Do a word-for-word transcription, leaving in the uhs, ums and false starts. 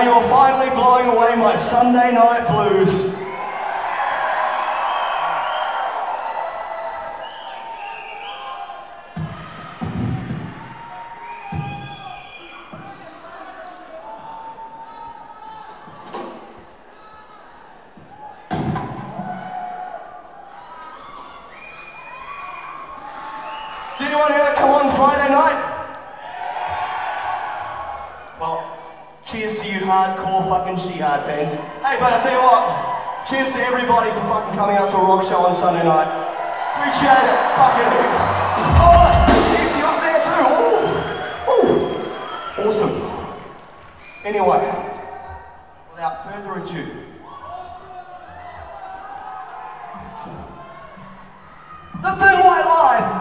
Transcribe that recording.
you're finally blowing away my Sunday night blues. Did anyone ever come on Friday night? Well, cheers to you hardcore fucking she-hard fans. Hey, but I tell you what, cheers to everybody for fucking coming out to a rock show on Sunday night. Appreciate it, fucking heaps. Oh, cheers you up there too. Ooh. Ooh. Awesome. Anyway, without further ado, the thin white line.